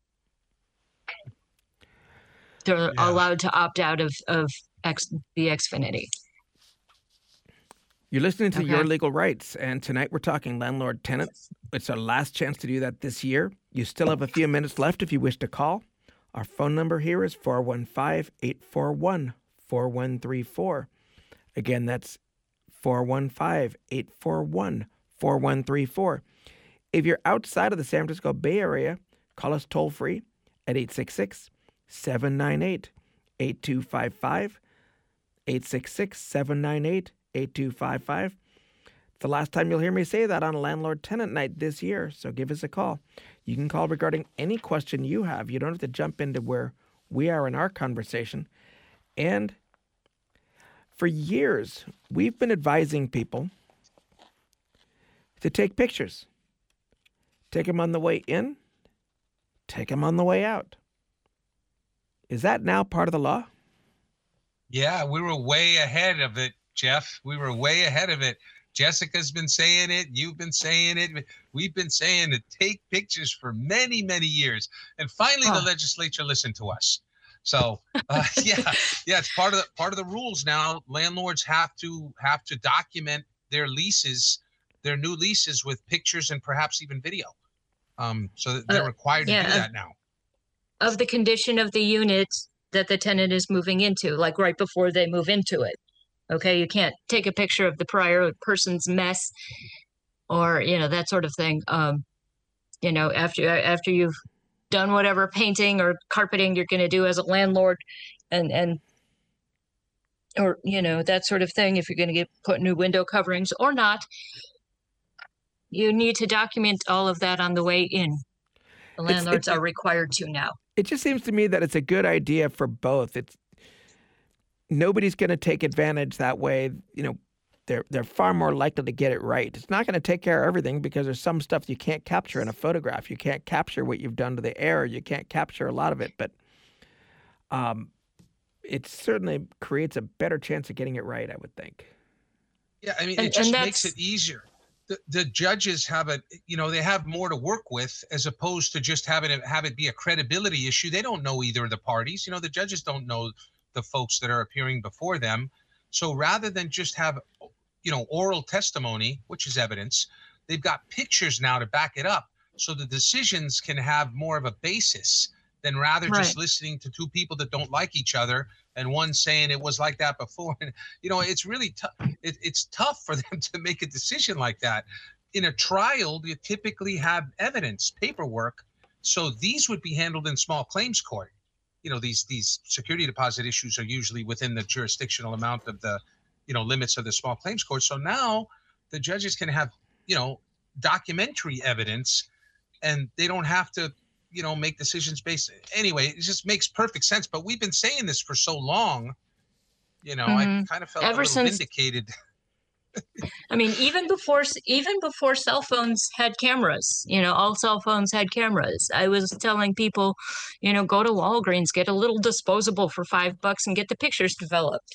They're Yeah. allowed to opt out of, of X, the Xfinity. You're listening to Okay. Your Legal Rights, and tonight we're talking landlord tenant. It's our last chance to do that this year. You still have a few minutes left if you wish to call. Our phone number here is four one five, eight four one, four one three four. Again, that's four one five, eight four one, four one three four. If you're outside of the San Francisco Bay Area, call us toll free at eight six six, seven nine eight, eight two five five, eight six six, seven nine eight, eight two five five. It's the last time you'll hear me say that on Landlord Tenant Night this year, so give us a call. You can call regarding any question you have. You don't have to jump into where we are in our conversation. And for years, we've been advising people to take pictures. Take them on the way in, take them on the way out. Is that now part of the law? Yeah, we were way ahead of it, Jeff. We were way ahead of it. Jessica's been saying it. You've been saying it. We've been saying to take pictures for many, many years. And finally, Oh. the legislature listened to us. So, uh, yeah, yeah, it's part of the part of the rules now. Landlords have to have to document their leases, their new leases, with pictures and perhaps even video. Um, so that they're Uh, required to yeah, do uh, that now. Of the condition of the unit that the tenant is moving into, like right before they move into it. Okay, you can't take a picture of the prior person's mess or, you know, that sort of thing. Um, you know, after after you've done whatever painting or carpeting you're going to do as a landlord, and and or you know that sort of thing. If you're going to get put new window coverings or not, you need to document all of that on the way in. The It's- landlords it- are required to now. It just seems to me that it's a good idea for both. It's nobody's going to take advantage that way. You know, they're they're far more likely to get it right. It's not going to take care of everything because there's some stuff you can't capture in a photograph. You can't capture what you've done to the air. You can't capture a lot of it, but um, it certainly creates a better chance of getting it right, I would think. Yeah, I mean, And- it just and makes that's- it easier. The, the judges have a, you know, they have more to work with as opposed to just having it have it be a credibility issue. They don't know either of the parties. You know, the judges don't know the folks that are appearing before them. So rather than just have, you know, oral testimony, which is evidence, they've got pictures now to back it up, so the decisions can have more of a basis. than rather Right. just listening to two people that don't like each other and one saying it was like that before. And, you know, it's really tough. It, it's tough for them to make a decision like that. In a trial, you typically have evidence, paperwork. So these would be handled in small claims court. You know, these these security deposit issues are usually within the jurisdictional amount of the, you know, limits of the small claims court. So now the judges can have, you know, documentary evidence, and they don't have to, you know, make decisions based. Anyway, it just makes perfect sense. But we've been saying this for so long, you know, Mhm. I kind of felt Ever a little since- vindicated. I mean, even before even before cell phones had cameras, you know, all cell phones had cameras. I was telling people, you know, go to Walgreens, get a little disposable for five bucks, and get the pictures developed.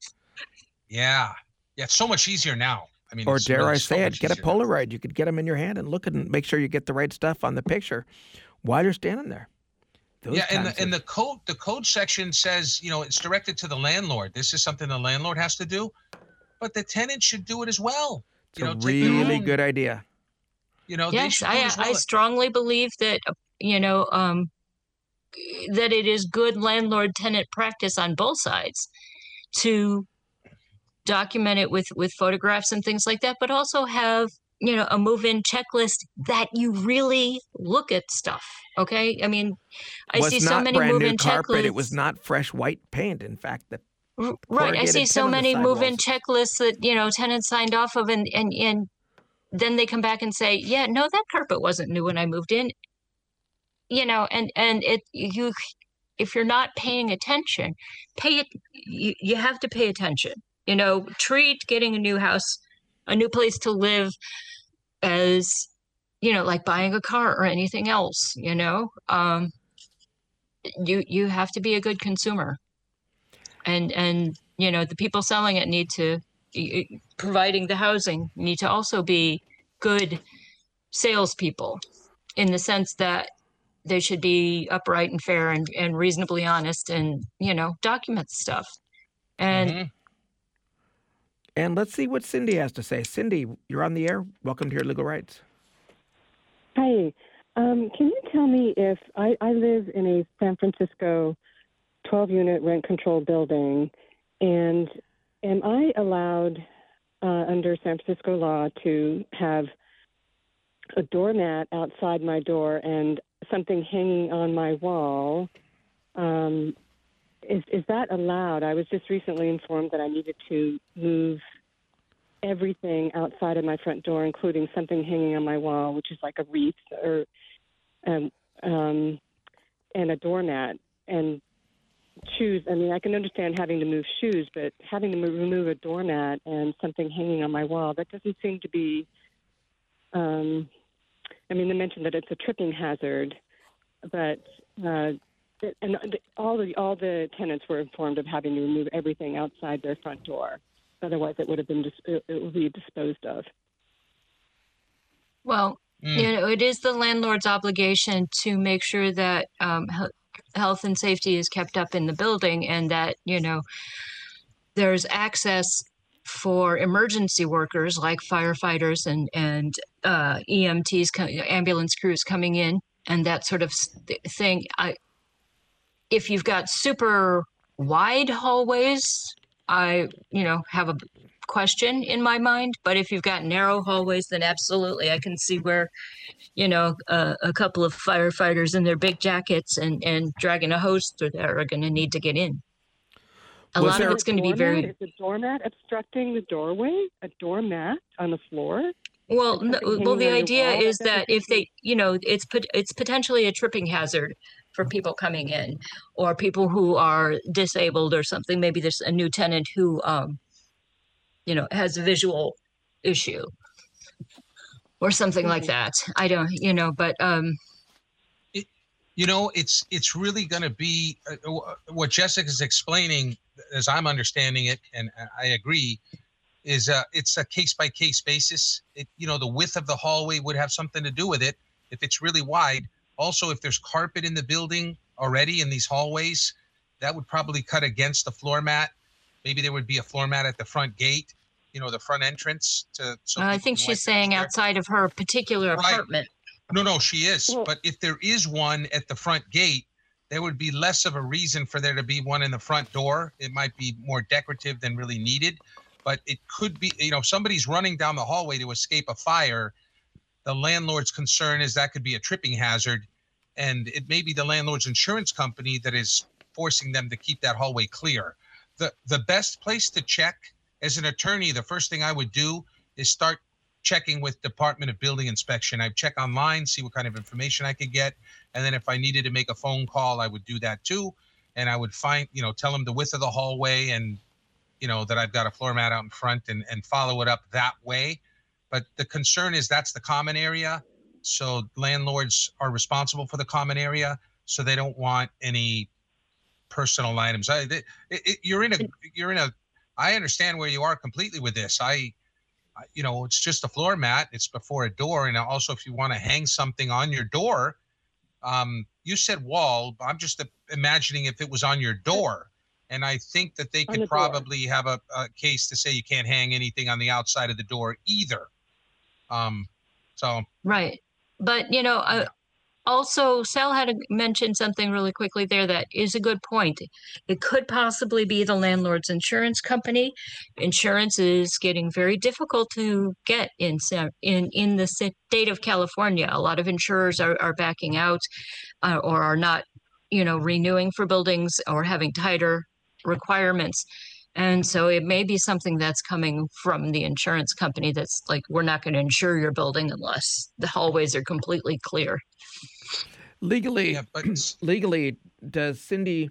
Yeah. Yeah. It's so much easier now. I mean, Or it's dare really I so say much it, get a easier now. Polaroid. You could get them in your hand and look at and make sure you get the right stuff on the picture while you're standing there. Those Yeah, and times the, and of- the code the code section says, you know, it's directed to the landlord. This is something the landlord has to do, but the tenant should do it as well. it's You a know, take their really own- good idea. You know, they Yes, should do it I as well. I strongly believe that uh, you know um, that it is good landlord-tenant practice on both sides to document it with with photographs and things like that, but also have, you know, a move-in checklist that you really look at stuff. Okay, I mean, I was see not so many brand new move-in carpet. It was checklists. not fresh white paint. In fact, the R- Right, I corrugated see tin so on the many move-in sidewalls. checklists that, you know, tenants signed off of, and and and then they come back and say, yeah, no, that carpet wasn't new when I moved in. You know, and and it you if you're not paying attention, pay it. You, you have to pay attention. You know, treat getting a new house, a new place to live, as, you know, like buying a car or anything else. You know, um, you you have to be a good consumer, and and you know the people selling it need to, y- y- providing the housing, need to also be good salespeople, in the sense that they should be upright and fair and, and reasonably honest, and, you know, document stuff. And Mhm. And let's see what Cindy has to say. Cindy, you're on the air. Welcome to Your Legal Rights. Hi. Um, can you tell me if I, I live in a San Francisco twelve-unit rent-controlled building, and am I allowed uh, under San Francisco law to have a doormat outside my door and something hanging on my wall? Um, is, is that allowed? I was just recently informed that I needed to move everything outside of my front door, including something hanging on my wall, which is like a wreath or um, um, and a doormat and shoes. I mean, I can understand having to move shoes, but having to move, remove a doormat and something hanging on my wall, that doesn't seem to be. Um, I mean, they mentioned that it's a tripping hazard, but uh, and all the all the tenants were informed of having to remove everything outside their front door. Otherwise, it would have been dis- it would be disposed of. well, Mm. you know, it is the landlord's obligation to make sure that um, he- health and safety is kept up in the building, and that, you know, there's access for emergency workers like firefighters and and uh, E M Ts, co- ambulance crews coming in, and that sort of s- th- thing. I, if you've got super wide hallways, I, you know, have a question in my mind. But if you've got narrow hallways, then absolutely, I can see where, you know, uh, a couple of firefighters in their big jackets and and dragging a hose through there are going to need to get in. A Was lot there- of it's going to be Doormat? very Is the doormat obstructing the doorway? A doormat on the floor? well. and No, something well, hanging the on your idea wall? is That doesn't that seem if to they, be- you know, it's pot- it's potentially a tripping hazard for people coming in, or people who are disabled or something. Maybe there's a new tenant who, um, you know, has a visual issue or something like Mhm. that. I don't, you know, but um, You know, it's it's really going to be uh, wh- what Jessica's explaining, as I'm understanding it, and I agree, is uh, it's a case by case basis. It, you know, the width of the hallway would have something to do with it if it's really wide. Also, if there's carpet in the building already in these hallways, that would probably cut against the floor mat. Maybe there would be a floor mat at the front gate, you know, the front entrance to. So I people think can wipe she's their saying feet there. outside of her particular Right. apartment. No, no, she is. Well- But if there is one at the front gate, there would be less of a reason for there to be one in the front door. It might be more decorative than really needed, but it could be, you know, if somebody's running down the hallway to escape a fire, the landlord's concern is that could be a tripping hazard. And it may be the landlord's insurance company that is forcing them to keep that hallway clear. The the best place to check as an attorney, the first thing I would do is start checking with Department of Building Inspection. I'd check online, see what kind of information I could get. And then if I needed to make a phone call, I would do that too. And I would find, you know, tell them the width of the hallway and, you know, that I've got a floor mat out in front and, and follow it up that way. But the concern is that's the common area. So landlords are responsible for the common area. So they don't want any personal items. I, it, it, you're in a, you're in a, I understand where you are completely with this. I, you know, it's just a floor mat. It's before a door. And also if you want to hang something on your door, um, you said wall, I'm just imagining if it was on your door. And I think that they could the probably door. have a, a case to say you can't hang anything on the outside of the door either. Um, so. Right. But, you know, uh, also Sal had mentioned something really quickly there that is a good point. It could possibly be the landlord's insurance company. Insurance is getting very difficult to get in in in the state of California. A lot of insurers are, are backing out uh, or are not, you know, renewing for buildings or having tighter requirements. And so it may be something that's coming from the insurance company that's like, we're not going to insure your building unless the hallways are completely clear. Legally, yeah, but... legally, does Cindy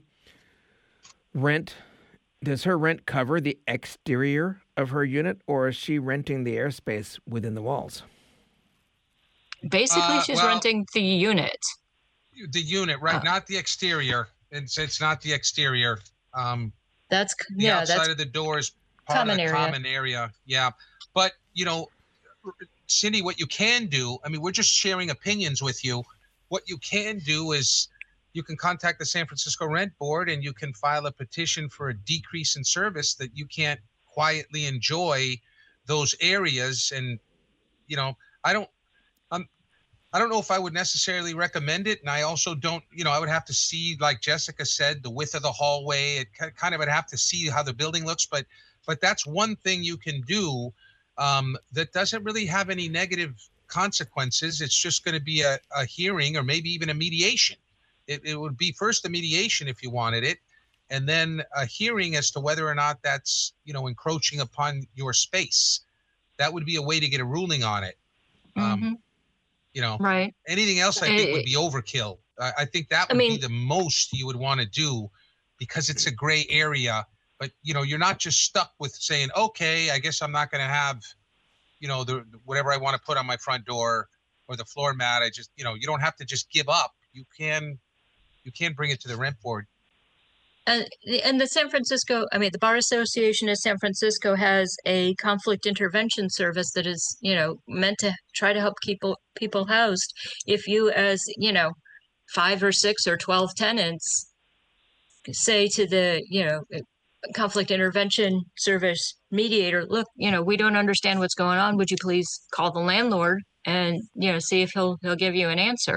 rent, does her rent cover the exterior of her unit, or is she renting the airspace within the walls? Basically, uh, she's well, renting the unit. The unit, right? Uh, not the exterior. It's, it's not the exterior. Um, That's, the yeah, outside that's of the door is part common of the area. common area. Yeah. But, you know, Cindy, what you can do, I mean, we're just sharing opinions with you. What you can do is you can contact the San Francisco Rent Board and you can file a petition for a decrease in service that you can't quietly enjoy those areas. And, you know, I don't, I'm, I don't know if I would necessarily recommend it. And I also don't, you know, I would have to see, like Jessica said, the width of the hallway. It kind of would have to see how the building looks. But, but that's one thing you can do um, that doesn't really have any negative consequences. It's just going to be a, a hearing or maybe even a mediation. It, it would be first a mediation if you wanted it, and then a hearing as to whether or not that's, you know, encroaching upon your space. That would be a way to get a ruling on it. Um, mm-hmm. You know, right. Anything else I think would be overkill. I, I think that would I mean, be the most you would want to do because it's a gray area. But, you know, you're not just stuck with saying, okay, I guess I'm not going to have, you know, the whatever I want to put on my front door or the floor mat. I just, you know, you don't have to just give up. You can, you can bring it to the rent board. And, and the San Francisco, I mean, the Bar Association of San Francisco has a conflict intervention service that is, you know, meant to try to help people people housed. If you, as, you know, five or six or twelve tenants say to the, you know, conflict intervention service mediator, look, you know, we don't understand what's going on. Would you please call the landlord and, you know, see if he'll he'll give you an answer.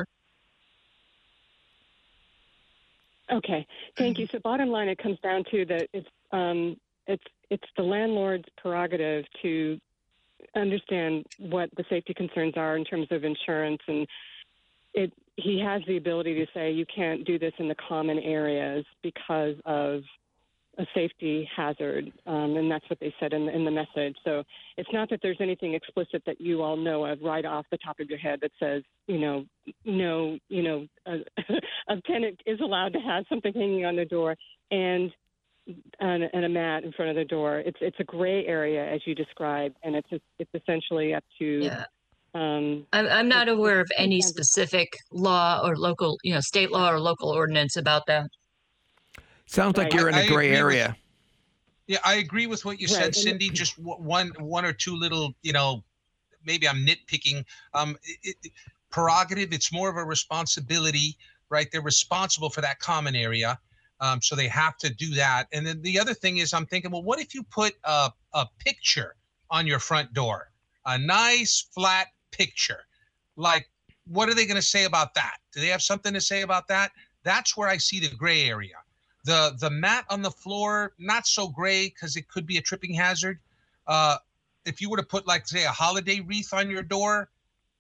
Okay, thank you. So bottom line, it comes down to that it's um, it's it's the landlord's prerogative to understand what the safety concerns are in terms of insurance, and it he has the ability to say you can't do this in the common areas because of a safety hazard, um, and that's what they said in the, in the message. So it's not that there's anything explicit that you all know of right off the top of your head that says, you know, no, you know, a, a tenant is allowed to have something hanging on the door and, and and a mat in front of the door. It's it's a gray area as you described, and it's it's essentially up to. Yeah. Um, I'm I'm not aware of any specific law or local, you know, state law or local ordinance about that. Sounds like Right. you're in I- a I gray agree with- area. Yeah, I agree with what you Right. said, Cindy. Just w- one, one or two little, you know, maybe I'm nitpicking. Um, it, it, prerogative. It's more of a responsibility, right? They're responsible for that common area, um, so they have to do that. And then the other thing is, I'm thinking, well, what if you put a a picture on your front door, a nice flat picture? Like, what are they going to say about that? Do they have something to say about that? That's where I see the gray area. The the mat on the floor, not so gray because it could be a tripping hazard. Uh, if you were to put, like, say, a holiday wreath on your door,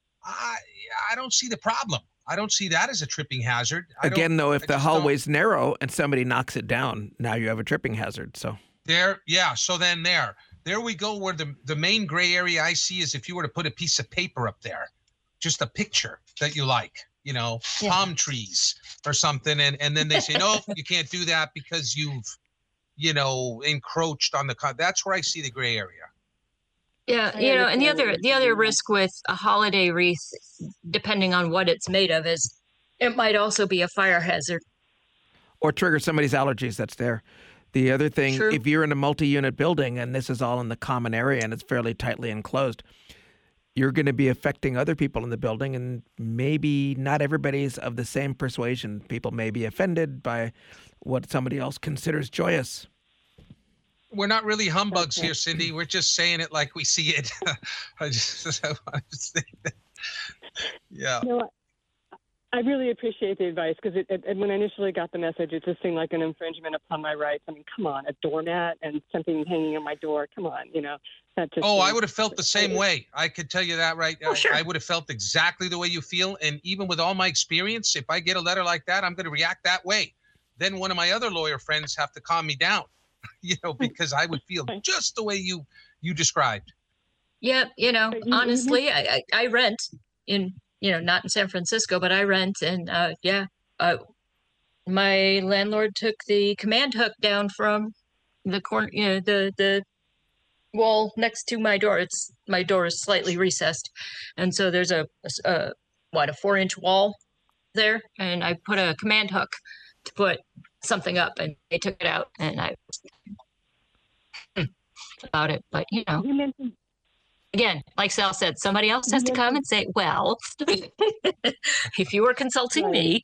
I I don't see the problem. I don't see that as a tripping hazard. I Again, though, if I the just hallway's narrow and somebody knocks it down, now you have a tripping hazard. So There, yeah. So then there, there we go. Where the the main gray area I see is if you were to put a piece of paper up there, just a picture that you like, you know, Yeah. palm trees or something, and and then they say no, you can't do that because you've, you know, encroached on the. Con-. That's where I see the gray area. Yeah, I you know, and the understand what other you're the other saying. risk with a holiday wreath, depending on what it's made of, is it might also be a fire hazard. or trigger somebody's allergies that's there. The other thing, True. if you're in a multi-unit building and this is all in the common area and it's fairly tightly enclosed, you're going to be affecting other people in the building, and maybe not everybody's of the same persuasion. People may be offended by what somebody else considers joyous. We're not really humbugs Okay. here, Cindy. We're just saying it like we see it. I just, I want to say that. Yeah. No, I I really appreciate the advice because it, it, it- when I initially got the message, it just seemed like an infringement upon my rights. I mean, come on, a doormat and something hanging on my door. Come on, you know. That just Oh, I seems- would have felt the same way. I could tell you that right. Oh, I- sure. I would have felt exactly the way you feel. And even with all my experience, if I get a letter like that, I'm going to react that way. Then one of my other lawyer friends have to calm me down, you know, because I would feel just the way you you described. Yeah, you know, But you- you honestly, I, I I rent in, you know, not in San Francisco, but I rent, and uh, yeah, uh, my landlord took the command hook down from the corner, you know, the the wall next to my door. It's my door is slightly recessed, and so there's a, a s- a what a four inch wall there, and I put a command hook to put something up, and they took it out, and I about it, but you know. You mentioned Again, like Sal said, somebody else has to come and say, well, if you were consulting Right. me.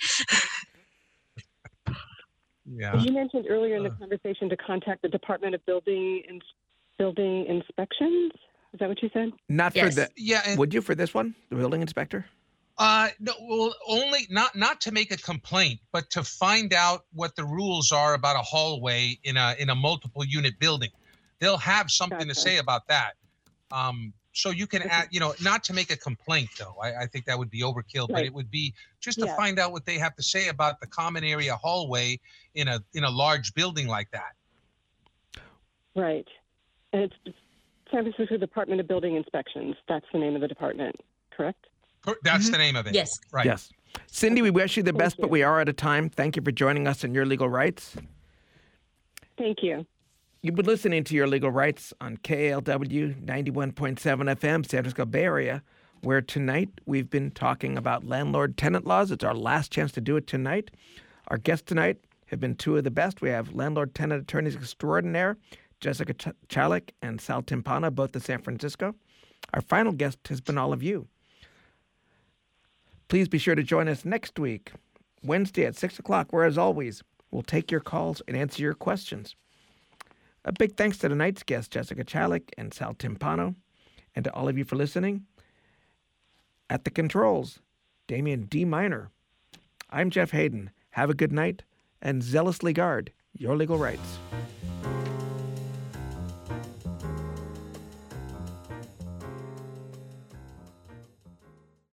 Yeah. you mentioned earlier in the Uh. conversation to contact the Department of Building and Building Inspections. Is that what you said? Not Yes. for the. Yeah. And, Would you for this one, the building inspector? uh, no, well, only not not to make a complaint, but to find out what the rules are about a hallway in a in a multiple unit building. They'll have something to Gotcha. say about that. Um, so you can add, you know, not to make a complaint though. I, I think that would be overkill, but Right. it would be just to Yeah. find out what they have to say about the common area hallway in a in a large building like that. Right. And it's San Francisco Department of Building Inspections. That's the name of the department, correct? Per- That's the name of it. Yes. Right. Yes. Cindy, we wish you the Thank best, but you. we are out of time. Thank you for joining us in Your Legal Rights. Thank you. You've been listening to Your Legal Rights on K A L W ninety-one point seven F M, San Francisco Bay Area, where tonight we've been talking about landlord-tenant laws. It's our last chance to do it tonight. Our guests tonight have been two of the best. We have landlord-tenant attorneys extraordinaire, Jessica Ch- Chalik and Sal Timpano, both of San Francisco. Our final guest has been all of you. Please be sure to join us next week, Wednesday at six o'clock, where, as always, we'll take your calls and answer your questions. A big thanks to tonight's guests, Jessica Chalik and Sal Timpano, and to all of you for listening. At the controls, Damian D. Minor. I'm Jeff Hayden. Have a good night and zealously guard your legal rights.